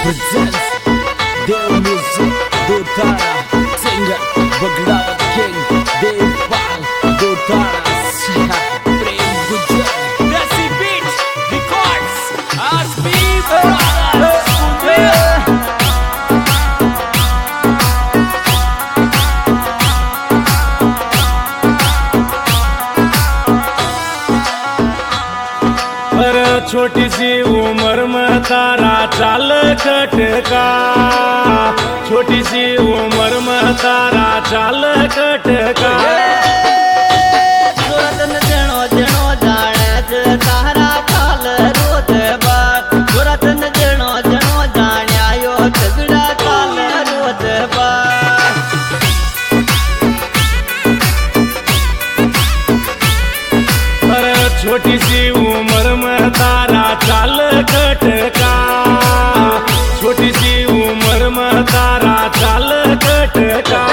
presents Dev Music, Dev Tara, singer, Baglavat King, Dev Pal, Dev Tara, Prem Gujar, Desi Beat, Records, Aspi Brothers, छोटी सी उम्र में तारा चाल कटका, छोटी सी उम्र में तारा चाल कटका। सूरतन जनो जनो जाने तारा चाल रोत बात, सूरतन जनो जनो जाने आयो झगड़ा चाल रोत बात। छोटी सी उम्र में तारा चाल कटका, छोटी सी उम्र में तारा चाल कटका।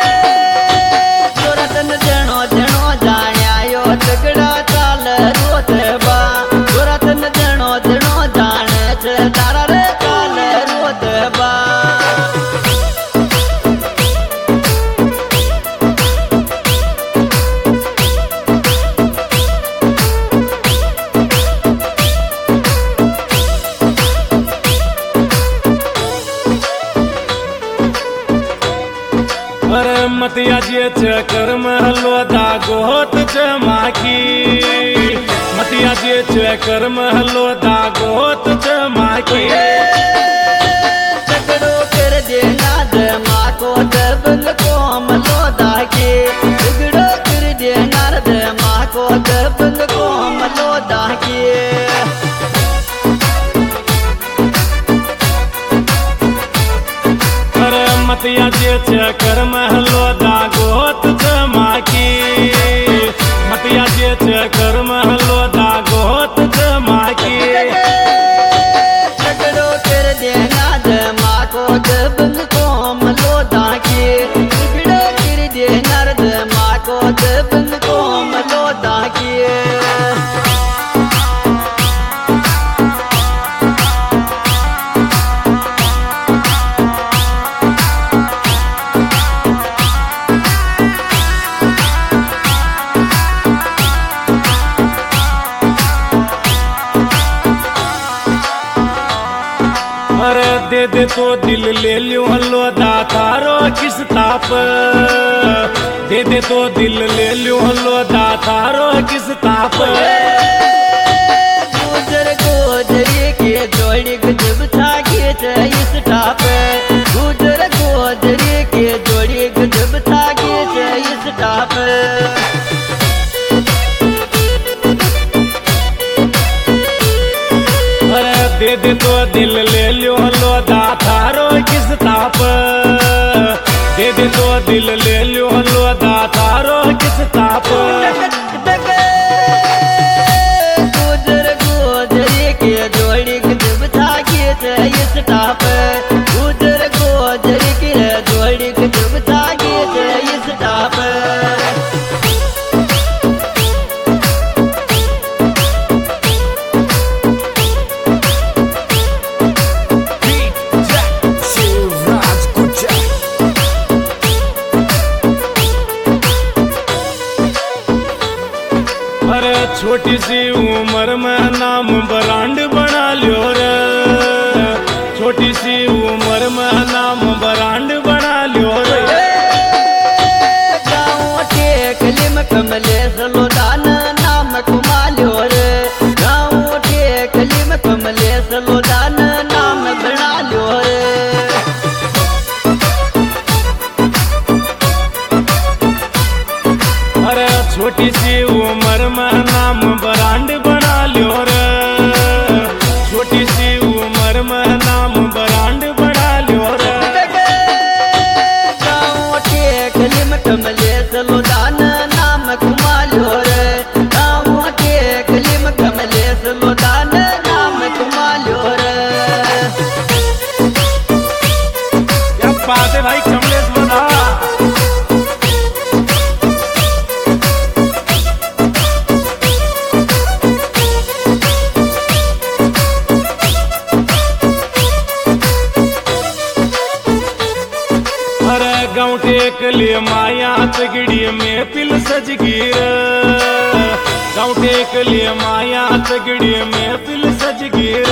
सूरतन जनो जनो जाने आयो झगड़ा चाल रोत बा, सूरतन जनो जनो जाने तारा रे चाल रोत बा। मतिया जे चक्कर में लोदा गोत चमाकी, मतिया जे चक्कर में लोदा गोत चमाकी। झगड़ो कर देना दमा को दबल को मलोदा के, झगड़ो कर देना दमा को दबल को मलोदा के। मतिया जे चक्कर में लोदा गोत चमाकी, मतिया जे चक्कर में लोदा गोत चमाकी। झगड़ो कर देना दमा को दबल को मलोदा के, झगड़ो कर देना दमा को दबल को मलोदा के। दे दे तो दिल ले लियो लोदा थारो किस ताप, दे दे तो दिल ले लियो लोदा थारो किस ताप। गुजर गोजरी के जोड़ी गजब था गीत इस टाप, गुजर गोजरी के जोड़ी गजब था गीत इस टाप। दे दे तो दिल ले लियो लोदा थारो किस ताप, दे दे तो दिल ले लियो लोदा थारो किस ताप। गुजर गोजरी के जोड़ी गजब था गीत इस टाप, गुजर गोजरी के जोड़ी गजब था गीत इस टाप। छोटी सी उम्र में नाम ब्रांड बना लियो रे, छोटी सी उम्र में नाम ब्रांड बना लियो रे। गाँव टेक लिम कमलेश लोदान नाम कुमा लियो रे, गाँव टेक लिम कमलेश लोदान नाम बना लियो रे। अरे छोटी सी उम्र में नाम ब्रांड बना लियो रे, छोटी सी उम्र में नाम ब्रांड बना लियो रे। गाँव टेक लिम कमलेश लोदान नाम कुमा लियो रे, गाँव टेक लिम कमलेश लोदान नाम कुमा लियो रे। क्या बात है भाई कमलेश लोधा। गाँव टेक लिए माया तगड़ी महफिल सजगीर, गाँव टेक लिए माया तगड़ी महफिल सजगीर।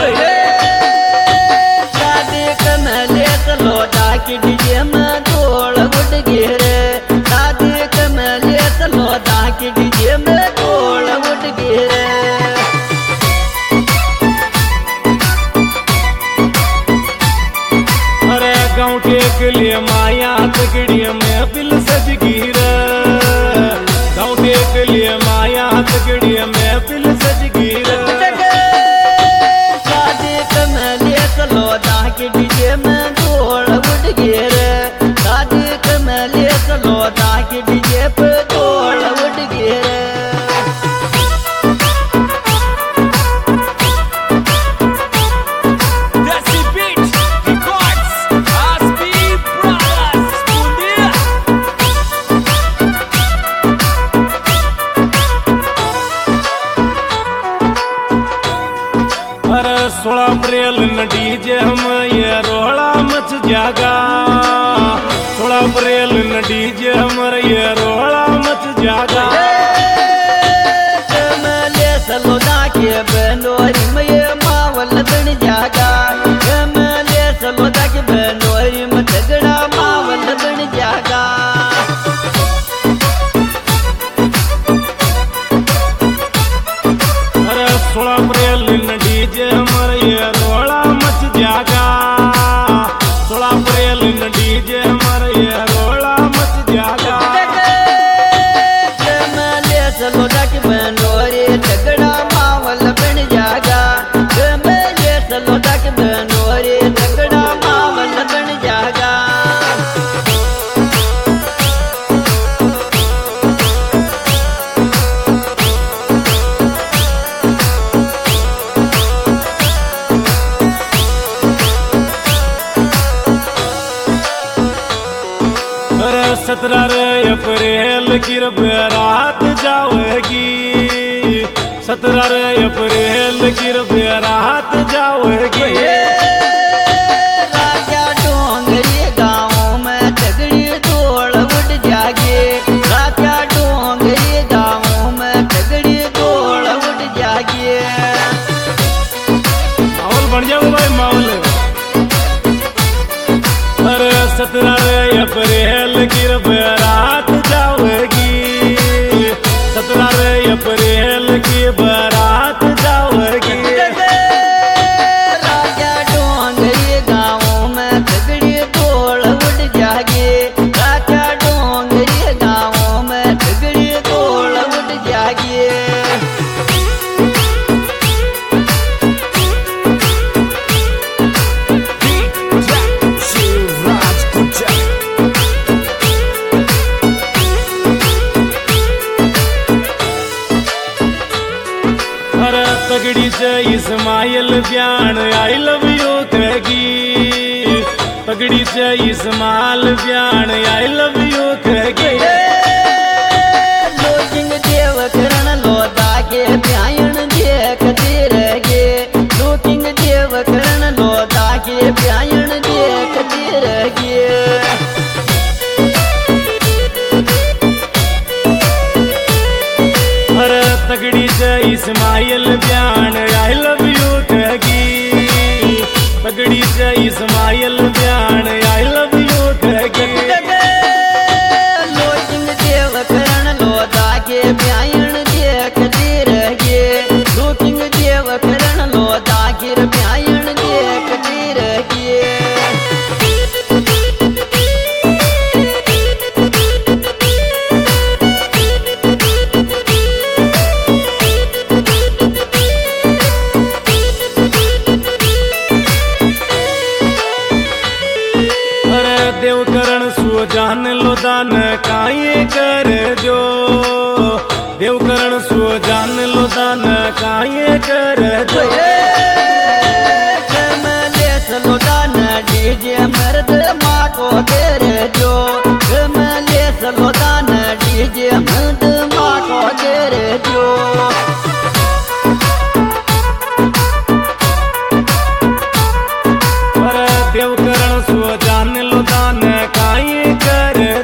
शादी कमले तलोटा की डीजे में ढोल उठ गिरे, शादी कमले तलोटा की डीजे में ढोल उठ गिरे। अरे गाँव टेक लिए माया तगड़ी महफिल सजगीर, गाँव टेक लिए माया तगड़ी महफिल सजगीर। शादी कमले तलोटा की डीजे में ढोल उठ गिरे, शादी कमले तलोटा की डीजे पे ढोल उठ गिरे। Desi Beat Records, Aspi Brothers, Bundia. अरे 16 अप्रैल न डीजे हम ये रोड़ा मच जागा, 16 अप्रैल न डीजे हमर ये रोड़ा मच जागा। कमले सलोदा के बनोरी में ये मावल बन जागा, कमले सलोदा के बनोरी में झगड़ा मावल बन जागा। अरे 16 अप्रैल न डीजे हमर ये रोड़ा मच जागा, 16 अप्रैल न डीजे हमर ये रोड़ा मच जागा। कमले सलोदा के बनोरी झगड़ा मावल बन जागा, कमले सलोदा के बनोरी झगड़ा मावल बन जागा। अरे 17 अप्रैल की रात जाओगी, 17 अप्रैल की रात जाओगी। राजा डोंगरी गाँव में झगड़ी दौड़ उठ जागे, राजा डोंगरी गाँव में झगड़ी दौड़ उठ जागे। माहौल बन जाओ भाई माहौल। अरे 17 अप्रैल की रात जाओगी, 17 अप्रैल की बारात जाओगी। राजा डोंगरी गाँव में झगड़ी दौड़ उठ जागे, राजा डोंगरी गाँव में झगड़ी दौड़ उठ जागे। Shivraj Gujar. अरे तगड़ी से इस्माइल ब्यान आई लव यू कहेगी, तगड़ी से इस्माइल ब्यान आई लव यू कहेगी। लोचिंग देव करण लोदा के ब्यायन देखते रहे, लोचिंग देव करण लोदा के ब्यायन देखते रहे। अरे तगड़ी से इस्माइल ब्यान आई लव यू कहेगी, तगड़ी से इस्माइल ब्यान आई लव यू कहेगी। लोचिंग देव करण लोदा के ब्यायन देखते रहे, लोचिंग देव करण लोदा के ब्यायन देखते रहे। अरे देव करण सो जान लो दान काये कर जो, देव करण सो जान लो दान काये कर जो। कमले सलोदा न डीजे मर्द माँ को तेरे जो, कमले सलोदा न डीजे मर्द माँ को तेरे जो। अरे देव करण सो जान लो दान काये कर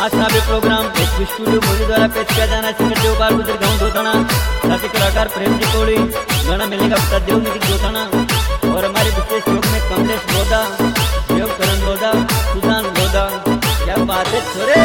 आज का भी प्रोग्राम स्टूडियो मोदी द्वारा पेश किया जाना है। सिंगर देवपाल गुजर गाँव धोताना, साथी कलाकार प्रेम जी कोड़ी, गाना मिलेगा पता देव नितिक धोताना और हमारे विशेष योग में कमलेश लोधा, देव करण लोधा, सुजान लोधा। क्या बात है छोरे।